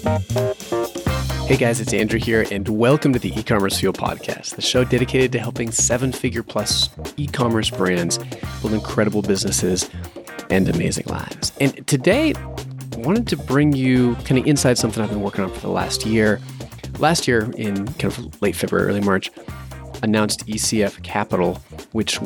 Hey guys, it's Andrew here, and welcome to the E-Commerce Fuel Podcast, the show dedicated to helping seven-figure plus e-commerce brands build incredible businesses and amazing lives. And today, I wanted to bring you kind of inside something I've been working on for the last year. Last year, in kind of late February, early March, announced ECF Capital, which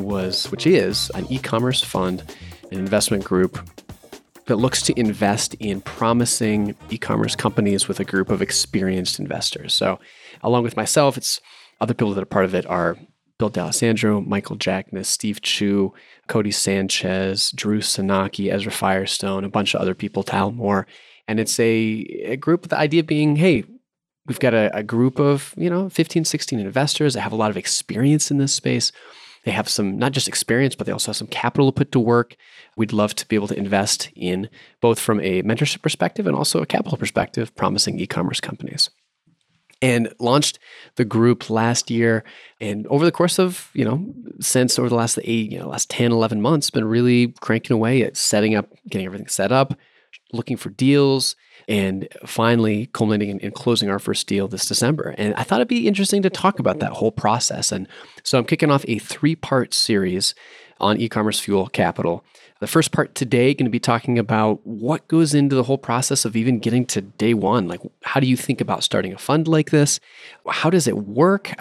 is an e-commerce fund, an investment group that looks to invest in promising e-commerce companies with a group of experienced investors. So along with myself, it's other people that are part of it are Bill D'Alessandro, Michael Jackness, Steve Chu, Cody Sanchez, Drew Sanaki, Ezra Firestone, a bunch of other people, Tal Moore. And it's a group with the idea being, hey, we've got a group of 15, 16 investors that have a lot of experience in this space. They have some, not just experience, but they also have some capital to put to work. We'd love to be able to invest in both from a mentorship perspective and also a capital perspective, promising e-commerce companies. And launched the group last year. And over the course of, since over the last 10, 11 months, been really cranking away at setting up, getting everything set up, looking for deals, and finally culminating in closing our first deal this December. And I thought it'd be interesting to talk about that whole process. And so I'm kicking off a 3-part series on E-Commerce Fuel Capital. The first part today going to be talking about what goes into the whole process of even getting to day one. Like, how do you think about starting a fund like this? How does it work?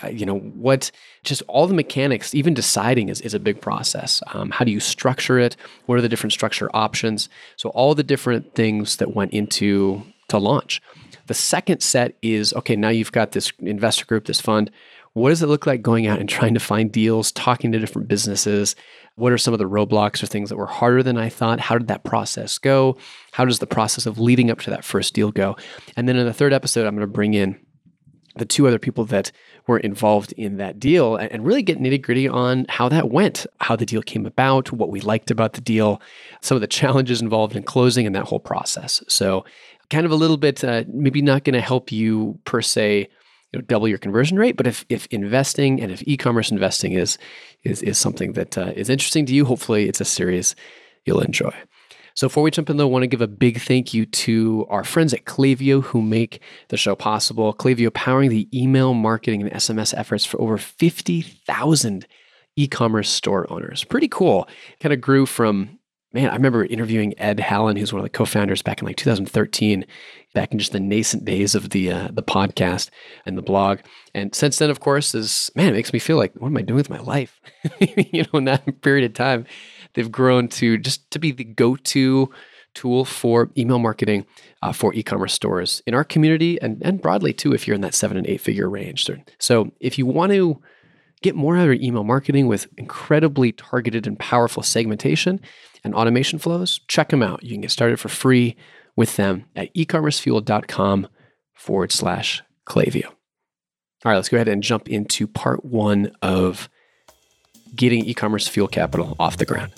Just all the mechanics, even deciding is a big process. How do you structure it? What are the different structure options? So all the different things that went into launch. The second set is, okay, now you've got this investor group, this fund. What does it look like going out and trying to find deals, talking to different businesses? What are some of the roadblocks or things that were harder than I thought? How did that process go? How does the process of leading up to that first deal go? And then in the third episode, I'm going to bring in the 2 other people that were involved in that deal and really get nitty-gritty on how that went, how the deal came about, what we liked about the deal, some of the challenges involved in closing and that whole process. So kind of a little bit, maybe not going to help you per se, double your conversion rate. But if investing and if e-commerce investing is something that is interesting to you, hopefully it's a series you'll enjoy. So before we jump in, though, I want to give a big thank you to our friends at Klaviyo who make the show possible. Klaviyo powering the email marketing and SMS efforts for over 50,000 e-commerce store owners. Pretty cool. Kind of grew from, I remember interviewing Ed Hallen, who's one of the co-founders back in 2013, back in just the nascent days of the podcast and the blog. And since then, of course, it makes me feel like, what am I doing with my life? In that period of time, they've grown to be the go-to tool for email marketing for e-commerce stores in our community and broadly too, if you're in that 7 and 8 figure range. So if you want to get more out of your email marketing with incredibly targeted and powerful segmentation and automation flows, check them out. You can get started for free with them at ecommercefuel.com/Klaviyo. All right, let's go ahead and jump into part 1 of getting E-Commerce Fuel Capital off the ground.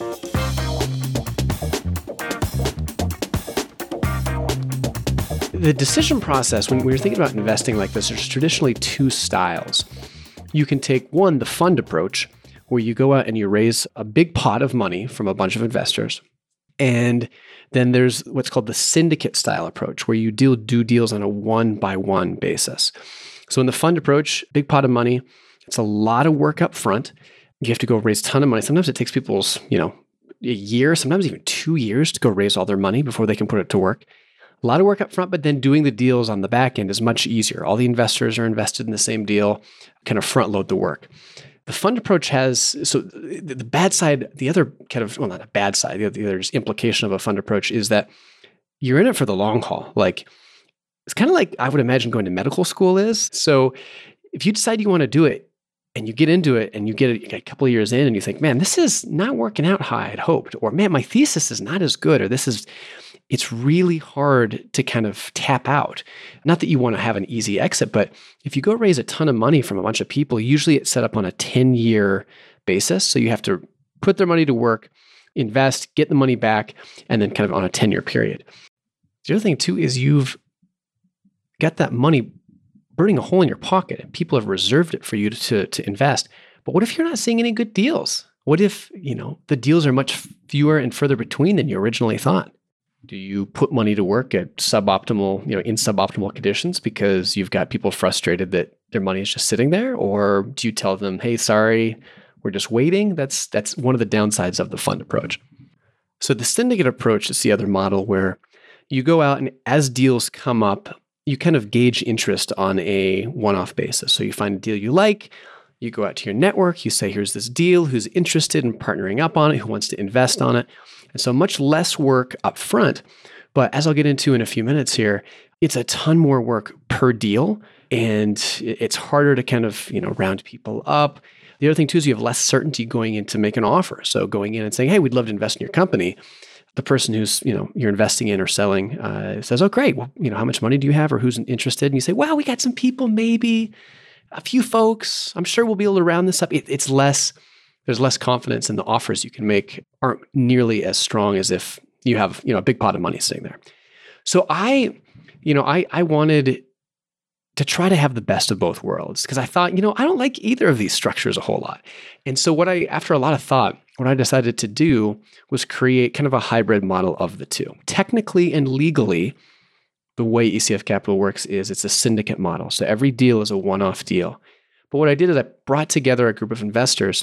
The decision process, when you're thinking about investing like this, there's traditionally 2 styles. You can take one, the fund approach, where you go out and you raise a big pot of money from a bunch of investors. And then there's what's called the syndicate style approach, where you do deals on a 1-by-1 basis. So in the fund approach, big pot of money, it's a lot of work up front. You have to go raise a ton of money. Sometimes it takes people's, a year, sometimes even 2 years to go raise all their money before they can put it to work. A lot of work up front, but then doing the deals on the back end is much easier. All the investors are invested in the same deal, kind of front load the work. The fund approach has, so the bad side, the other kind of, well, not a bad side, the other just implication of a fund approach is that you're in it for the long haul. Like, it's kind of like I would imagine going to medical school is. So if you decide you want to do it and you get into it and you get a couple of years in and you think, man, this is not working out how I had hoped, or man, my thesis is not as good, or it's really hard to kind of tap out. Not that you want to have an easy exit, but if you go raise a ton of money from a bunch of people, usually it's set up on a 10-year basis. So you have to put their money to work, invest, get the money back, and then kind of on a 10-year period. The other thing too is you've got that money burning a hole in your pocket and people have reserved it for you to invest. But what if you're not seeing any good deals? What if, the deals are much fewer and further between than you originally thought? Do you put money to work at suboptimal, in suboptimal conditions because you've got people frustrated that their money is just sitting there? Or do you tell them, hey, sorry, we're just waiting? That's one of the downsides of the fund approach. So the syndicate approach is the other model where you go out and as deals come up, you kind of gauge interest on a one-off basis. So you find a deal you like, you go out to your network, you say, here's this deal, who's interested in partnering up on it, who wants to invest on it. And so much less work up front. But as I'll get into in a few minutes here, it's a ton more work per deal. And it's harder to kind of, round people up. The other thing too is you have less certainty going in to make an offer. So going in and saying, hey, we'd love to invest in your company. The person who's, you're investing in or selling says, oh, great. Well, how much money do you have or who's interested? And you say, well, we got some people, maybe a few folks. I'm sure we'll be able to round this up. It's less, there's less confidence in the offers you can make aren't nearly as strong as if you have, a big pot of money sitting there. So I wanted to try to have the best of both worlds because I thought, I don't like either of these structures a whole lot. And so after a lot of thought, what I decided to do was create kind of a hybrid model of the two. Technically and legally, the way ECF Capital works is it's a syndicate model. So every deal is a one-off deal. But what I did is I brought together a group of investors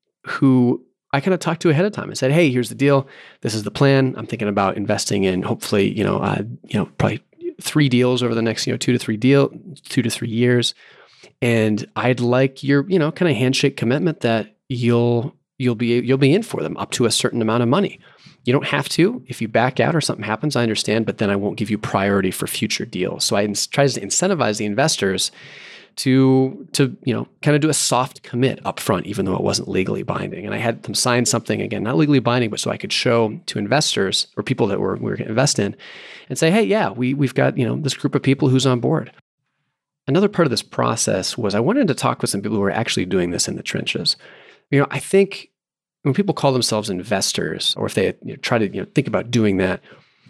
who I kind of talked to ahead of time and said, hey, here's the deal. This is the plan. I'm thinking about investing in hopefully, probably 3 deals over the next, 2 to 3 years. And I'd like your, kind of handshake commitment that you'll be in for them up to a certain amount of money. You don't have to. If you back out or something happens, I understand, but then I won't give you priority for future deals. So I tried to incentivize the investors to kind of do a soft commit up front, even though it wasn't legally binding. And I had them sign something, again, not legally binding, but so I could show to investors or people that we were going to invest in and say, hey, yeah, we've got, this group of people who's on board. Another part of this process was I wanted to talk with some people who are actually doing this in the trenches. I think when people call themselves investors, or if they try to think about doing that,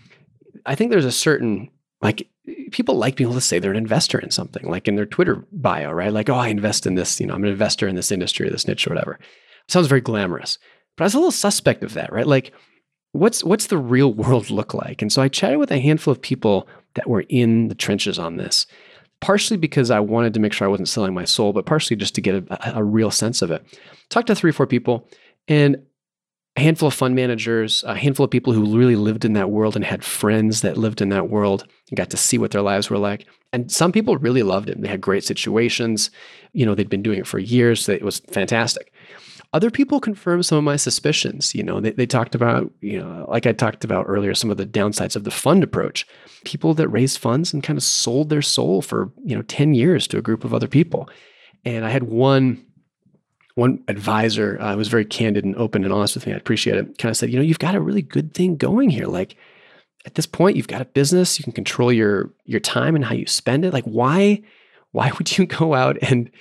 I think there's a certain, people like being able to say they're an investor in something, like in their Twitter bio, right? Like, oh, I invest in this, I'm an investor in this industry or this niche or whatever. It sounds very glamorous, but I was a little suspect of that, right? Like, what's the real world look like? And so I chatted with a handful of people that were in the trenches on this, partially because I wanted to make sure I wasn't selling my soul, but partially just to get a real sense of it. Talked to 3 or 4 people, and a handful of fund managers, a handful of people who really lived in that world and had friends that lived in that world and got to see what their lives were like. And some people really loved it. They had great situations. They'd been doing it for years. So it was fantastic. Other people confirmed some of my suspicions. They talked about, like I talked about earlier, some of the downsides of the fund approach. People that raised funds and kind of sold their soul for, 10 years to a group of other people. And I had one advisor was very candid and open and honest with me. I appreciate it. Kind of said, you've got a really good thing going here. Like at this point, you've got a business. You can control your time and how you spend it. Like why would you go out and,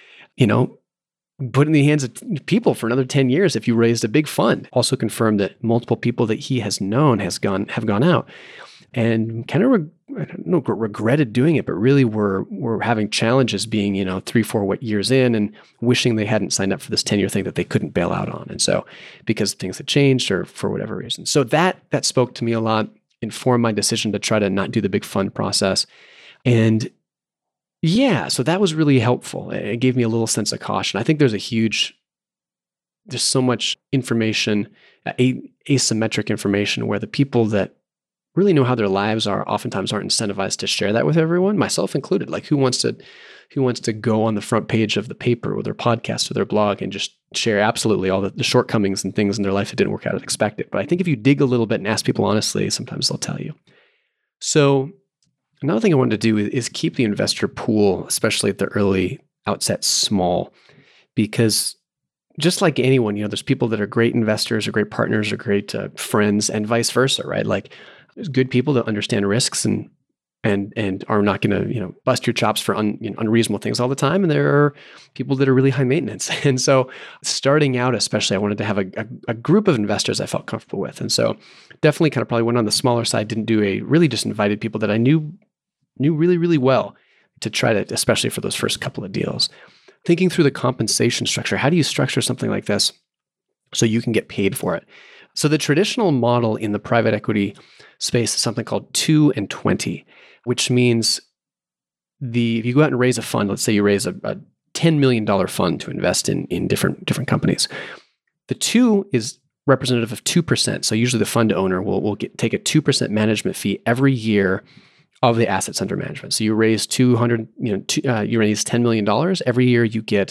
put in the hands of people for another 10 years if you raised a big fund? Also confirmed that multiple people that he has known have gone out and kind of regretted doing it, but really were having challenges being, 3-4 years in and wishing they hadn't signed up for this 10-year thing that they couldn't bail out on. And so because things had changed or for whatever reason. So that spoke to me a lot, informed my decision to try to not do the big fund process. And yeah, so that was really helpful. It gave me a little sense of caution. I think there's so much information, asymmetric information, where the people that really know how their lives are oftentimes aren't incentivized to share that with everyone, myself included. Like who wants to go on the front page of the paper or their podcast or their blog and just share absolutely all the shortcomings and things in their life that didn't work out as expected. But I think if you dig a little bit and ask people honestly, sometimes they'll tell you. So another thing I wanted to do is keep the investor pool, especially at the early outset, small, because just like anyone, there's people that are great investors or great partners or great friends and vice versa, right? Like there's good people that understand risks and are not going to, bust your chops for unreasonable things all the time. And there are people that are really high maintenance. And so starting out, especially, I wanted to have a group of investors I felt comfortable with. And so definitely kind of probably went on the smaller side, really just invited people that I knew really, really well to try to, especially for those first couple of deals. Thinking through the compensation structure, how do you structure something like this so you can get paid for it? So the traditional model in the private equity space is something called 2 and 20, which means if you go out and raise a fund, let's say you raise a $10 million fund to invest in different companies. The 2 is representative of 2%. So usually the fund owner will take a 2% management fee every year of the assets under management. So you raise you raise $10 million. Every year you get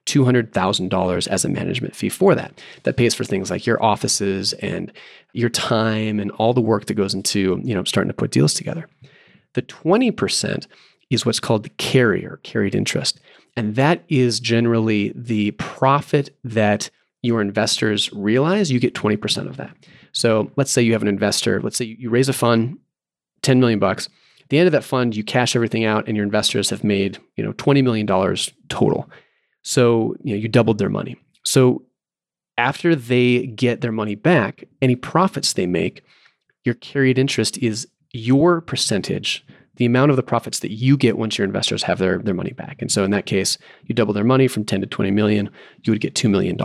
$200,000 as a management fee for that. That pays for things like your offices and your time and all the work that goes into, starting to put deals together. The 20% is what's called the carried interest. And that is generally the profit that your investors realize. You get 20% of that. So let's say you have an investor, let's say you raise a fund, $10 million. At the end of that fund, you cash everything out and your investors have made, $20 million total. So, you doubled their money. So after they get their money back, any profits they make, your carried interest is your percentage, the amount of the profits that you get once your investors have their money back. And so in that case, you double their money from 10 to 20 million, you would get $2 million.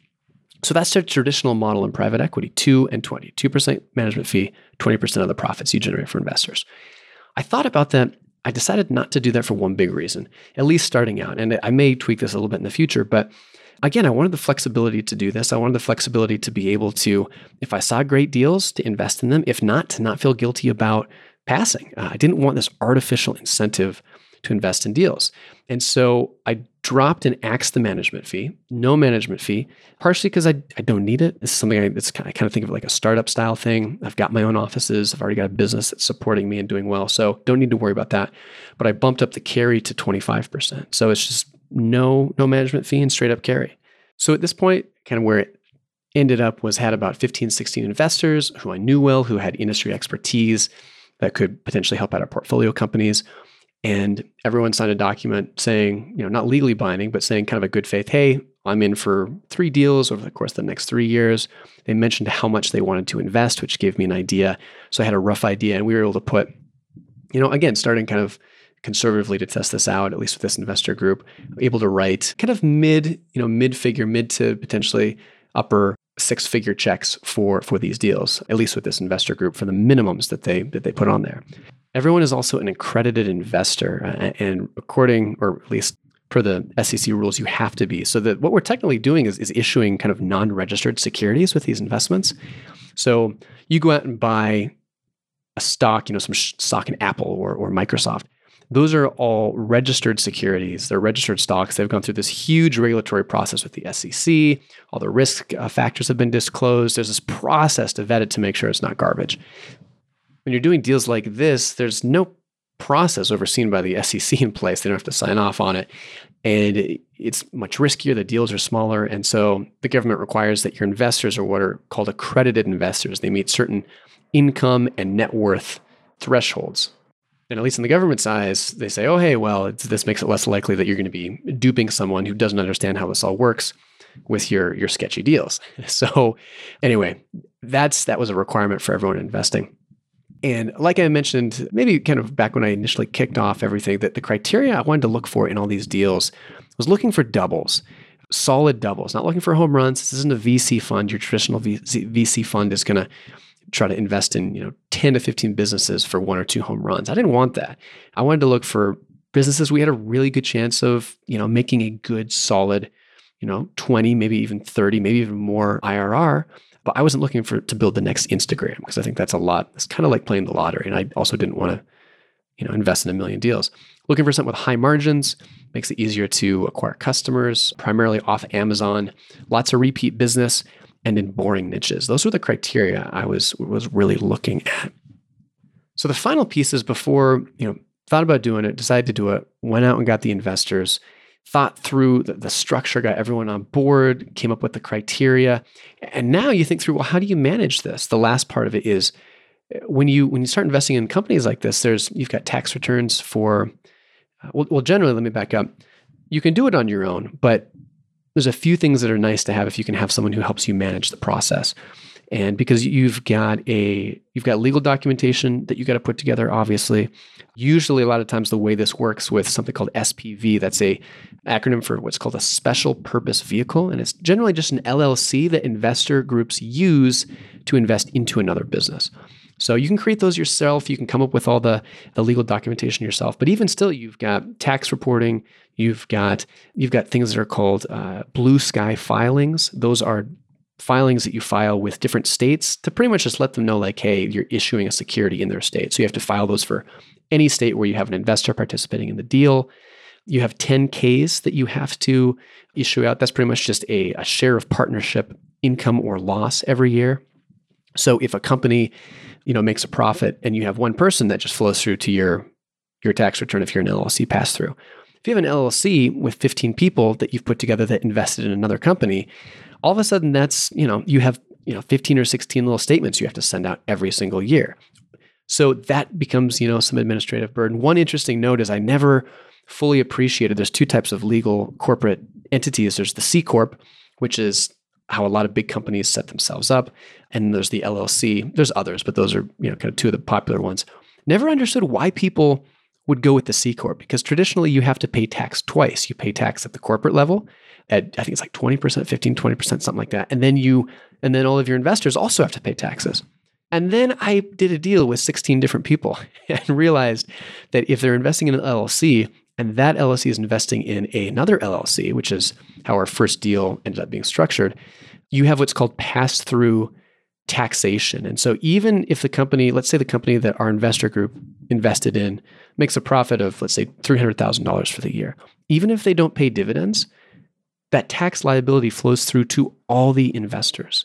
So that's the traditional model in private equity, 2 and 20, 2% management fee, 20% of the profits you generate for investors. I thought about that. I decided not to do that for one big reason, at least starting out. And I may tweak this a little bit in the future, but again, I wanted the flexibility to do this. I wanted the flexibility to be able to, if I saw great deals, to invest in them. If not, to not feel guilty about passing. I didn't want this artificial incentive to invest in deals. And so I dropped and axed the management fee, no management fee, partially because I don't need it. This is something I kind of think of like a startup style thing. I've got my own offices. I've already got a business that's supporting me and doing well. So don't need to worry about that. But I bumped up the carry to 25%. So it's just no management fee and straight up carry. So at this point, kind of where it ended up was had about 15, 16 investors who I knew well, who had industry expertise that could potentially help out our portfolio companies. And everyone signed a document saying, not legally binding, but saying kind of a good faith, hey, I'm in for 3 deals over the course of the next 3 years. They mentioned how much they wanted to invest, which gave me an idea. So I had a rough idea and we were able to put, again, starting kind of conservatively to test this out, at least with this investor group, able to write kind of mid to potentially upper 6-figure checks for these deals, at least with this investor group for the minimums that they put on there. Everyone is also an accredited investor, and according, or at least per the SEC rules, you have to be. So that what we're technically doing is issuing kind of non-registered securities with these investments. So you go out and buy a stock, some stock in Apple or Microsoft. Those are all registered securities. They're registered stocks. They've gone through this huge regulatory process with the SEC. All the risk factors have been disclosed. There's this process to vet it to make sure it's not garbage. When you're doing deals like this, there's no process overseen by the SEC in place. They don't have to sign off on it. And it's much riskier. The deals are smaller. And so the government requires that your investors are what are called accredited investors. They meet certain income and net worth thresholds. And at least in the government's eyes, they say, oh, hey, well, this makes it less likely that you're going to be duping someone who doesn't understand how this all works with your sketchy deals. So anyway, that was a requirement for everyone investing. And like I mentioned, maybe kind of back when I initially kicked off everything, that the criteria I wanted to look for in all these deals was looking for doubles, solid doubles, not looking for home runs. This isn't a VC fund. Your traditional VC fund is going to try to invest in 10 to 15 businesses for 1 or 2 home runs. I didn't want that. I wanted to look for businesses we had a really good chance of making a good, solid 20, maybe even 30, maybe even more IRR. But I wasn't looking to build the next Instagram because I think that's a lot. It's kind of like playing the lottery. And I also didn't want to, invest in a million deals. Looking for something with high margins, makes it easier to acquire customers, primarily off Amazon, lots of repeat business, and in boring niches. Those were the criteria I was really looking at. So the final piece is before, thought about doing it, decided to do it, went out and got the investors, thought through the structure, got everyone on board, came up with the criteria. And now you think through, well, how do you manage this? The last part of it is when you start investing in companies like this, you've got tax returns for, generally, let me back up. You can do it on your own, but there's a few things that are nice to have if you can have someone who helps you manage the process. And because you've got legal documentation that you got to put together, obviously. Usually a lot of times the way this works with something called SPV, that's a acronym for what's called a special purpose vehicle. And it's generally just an LLC that investor groups use to invest into another business. So you can create those yourself. You can come up with all the legal documentation yourself. But even still, you've got tax reporting. You've got things that are called blue sky filings. Those are filings that you file with different states to pretty much just let them know, like, hey, you're issuing a security in their state. So you have to file those for any state where you have an investor participating in the deal. You have 10Ks that you have to issue out. That's pretty much just a share of partnership income or loss every year. So if a company, makes a profit and you have one person, that just flows through to your tax return if you're an LLC pass through. If you have an LLC with 15 people that you've put together that invested in another company, all of a sudden that's, you have 15 or 16 little statements you have to send out every single year. So that becomes, some administrative burden. One interesting note is I never fully appreciated there's two types of legal corporate entities. There's the C Corp, which is how a lot of big companies set themselves up. And there's the LLC. There's others, but those are, kind of two of the popular ones. Never understood why people would go with the C Corp, because traditionally you have to pay tax twice. You pay tax at the corporate level at, I think it's like 20%, 15, 20%, something like that. And then all of your investors also have to pay taxes. And then I did a deal with 16 different people and realized that if they're investing in an LLC and that LLC is investing in another LLC, which is how our first deal ended up being structured, you have what's called pass-through taxation. And so even if the company, let's say the company that our investor group invested in makes a profit of, let's say, $300,000 for the year, even if they don't pay dividends, that tax liability flows through to all the investors.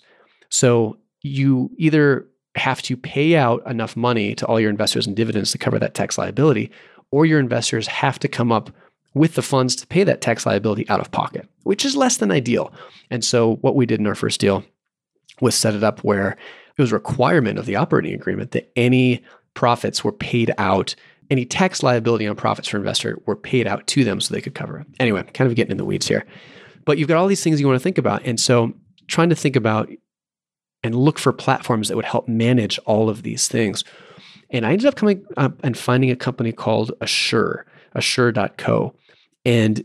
So you either have to pay out enough money to all your investors in dividends to cover that tax liability, or your investors have to come up with the funds to pay that tax liability out of pocket, which is less than ideal. And so what we did in our first deal was set it up where it was a requirement of the operating agreement that any profits were paid out, any tax liability on profits for investor were paid out to them so they could cover it. Anyway, kind of getting in the weeds here. But you've got all these things you want to think about. And so trying to think about and look for platforms that would help manage all of these things. And I ended up coming up and finding a company called Assure, Assure.co. And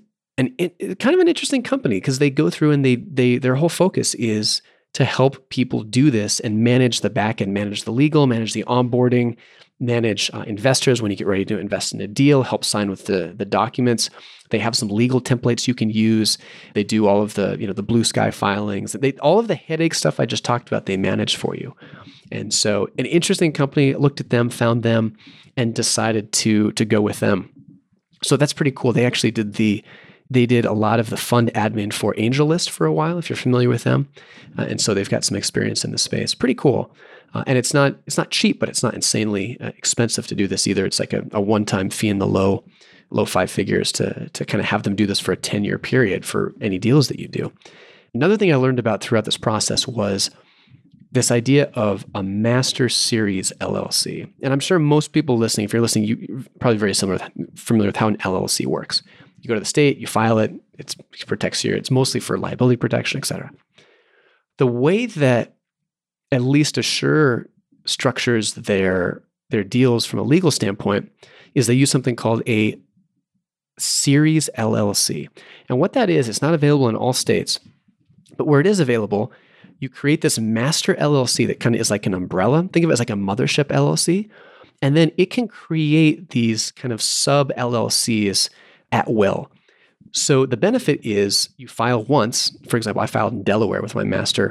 it kind of an interesting company because they go through and their whole focus is to help people do this and manage the back end, manage the legal, manage the onboarding, manage investors when you get ready to invest in a deal, help sign with the documents. They have some legal templates you can use. They do all of the the blue sky filings. All of the headache stuff I just talked about, they manage for you. And so an interesting company, looked at them, found them, and decided to go with them. So that's pretty cool. They actually did a lot of the fund admin for AngelList for a while, if you're familiar with them. And so they've got some experience in the space. Pretty cool. And it's not cheap, but it's not insanely expensive to do this either. It's like a one-time fee in the low 5 figures to kind of have them do this for a 10-year period for any deals that you do. Another thing I learned about throughout this process was this idea of a master series LLC. And I'm sure most people listening, if you're listening, you're probably very familiar with how an LLC works. You go to the state, you file it, it protects you. It's mostly for liability protection, et cetera. The way that at least Assure structures their deals from a legal standpoint is they use something called a series LLC. And what that is, it's not available in all states, but where it is available, you create this master LLC that kind of is like an umbrella. Think of it as like a mothership LLC. And then it can create these kind of sub LLCs at will. So the benefit is you file once. For example, I filed in Delaware with my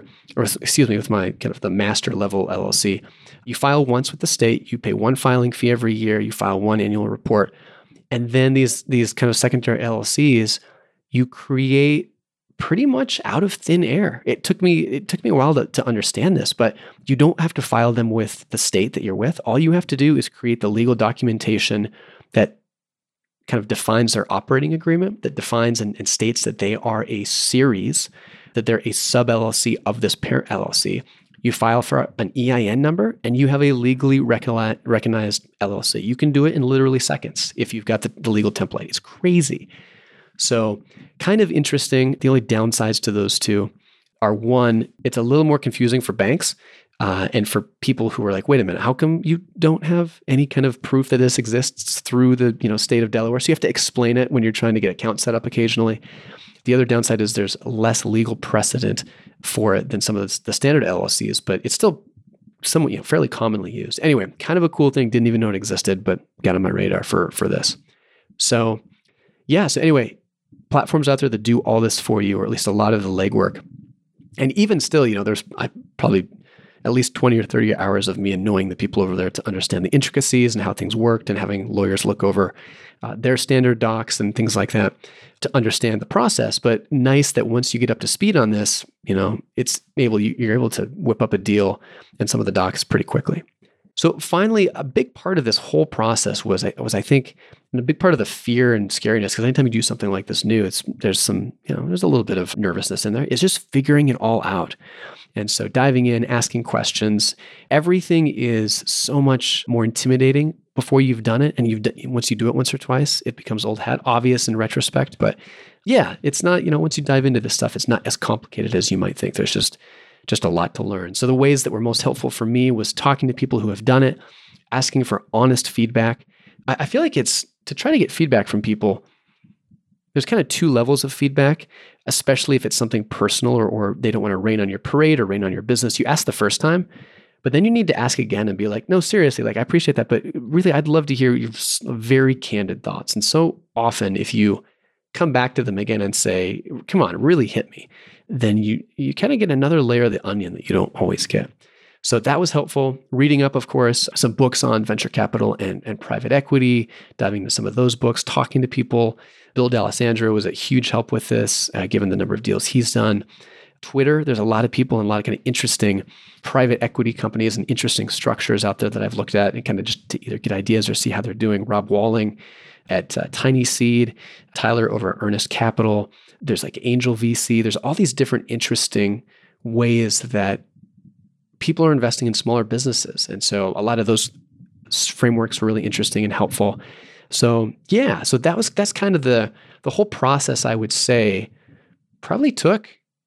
with my kind of the master level LLC. You file once with the state, you pay one filing fee every year, you file one annual report. And then these kind of secondary LLCs, you create pretty much out of thin air. It took me a while to understand this, but you don't have to file them with the state that you're with. All you have to do is create the legal documentation that kind of defines their operating agreement, that defines and states that they are a series, that they're a sub LLC of this parent LLC. You file for an EIN number and you have a legally recognized LLC. You can do it in literally seconds if you've got the legal template. It's crazy. So kind of interesting. The only downsides to those two are one, it's a little more confusing for banks and for people who are like, wait a minute, how come you don't have any kind of proof that this exists through the state of Delaware? So you have to explain it when you're trying to get accounts set up occasionally. The other downside is there's less legal precedent for it than some of the standard LLCs, but it's still somewhat fairly commonly used. Anyway, kind of a cool thing. Didn't even know it existed, but got on my radar for this. So yeah. So anyway, platforms out there that do all this for you, or at least a lot of the legwork. And even still, there's probably at least 20 or 30 hours of me annoying the people over there to understand the intricacies and how things worked, and having lawyers look over their standard docs and things like that to understand the process. But nice that once you get up to speed on this, you're able to whip up a deal and some of the docs pretty quickly. So finally, a big part of this whole process was I think, and a big part of the fear and scariness, because anytime you do something like this new, there's a little bit of nervousness in there. It's just figuring it all out. And so diving in, asking questions, everything is so much more intimidating before you've done it. And once you do it once or twice, it becomes old hat, obvious in retrospect. But yeah, it's not, once you dive into this stuff, it's not as complicated as you might think. There's just a lot to learn. So the ways that were most helpful for me was talking to people who have done it, asking for honest feedback. I feel like it's to try to get feedback from people. There's kind of two levels of feedback, especially if it's something personal or they don't want to rain on your parade or rain on your business. You ask the first time, but then you need to ask again and be like, no, seriously, I appreciate that, but really I'd love to hear your very candid thoughts. And so often if you come back to them again and say, come on, really hit me, then you kind of get another layer of the onion that you don't always get. So that was helpful. Reading up, of course, some books on venture capital and private equity, diving into some of those books, talking to people. Bill D'Alessandro was a huge help with this, given the number of deals he's done. Twitter, there's a lot of people and a lot of kind of interesting private equity companies and interesting structures out there that I've looked at and kind of just to either get ideas or see how they're doing. Rob Walling at Tiny Seed, Tyler over at Earnest Capital. There's Angel VC. There's all these different interesting ways that people are investing in smaller businesses. And so a lot of those frameworks were really interesting and helpful. So yeah, so that's kind of the whole process, I would say, probably took,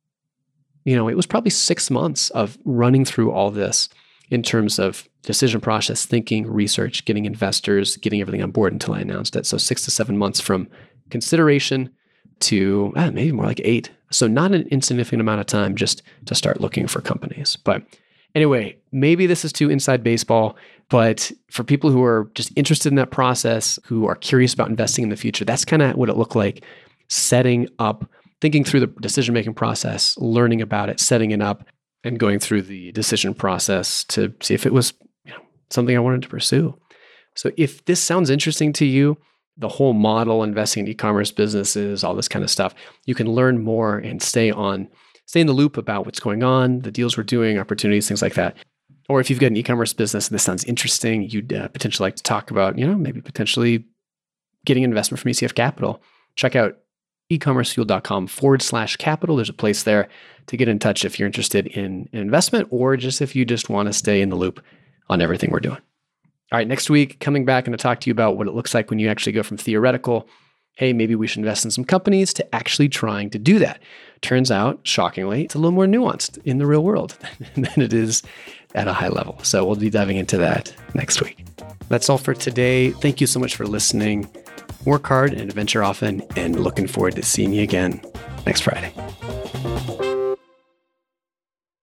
it was probably 6 months of running through all this in terms of decision process, thinking, research, getting investors, getting everything on board until I announced it. So 6 to 7 months from consideration to maybe more like 8. So not an insignificant amount of time just to start looking for companies. But anyway, maybe this is too inside baseball, but for people who are just interested in that process, who are curious about investing in the future, that's kind of what it looked like, setting up, thinking through the decision-making process, learning about it, setting it up, and going through the decision process to see if it was something I wanted to pursue. So if this sounds interesting to you, the whole model, investing in e-commerce businesses, all this kind of stuff, you can learn more and stay in the loop about what's going on, the deals we're doing, opportunities, things like that. Or if you've got an e-commerce business and this sounds interesting, you'd potentially like to talk about, maybe potentially getting investment from ECF Capital, check out ecommercefuel.com/capital. There's a place there to get in touch if you're interested in investment, or just if you just want to stay in the loop on everything we're doing. All right, next week, coming back and to talk to you about what it looks like when you actually go from theoretical, hey, maybe we should invest in some companies, to actually trying to do that. Turns out, shockingly, it's a little more nuanced in the real world than it is at a high level. So we'll be diving into that next week. That's all for today. Thank you so much for listening. Work hard and adventure often, and looking forward to seeing you again next Friday.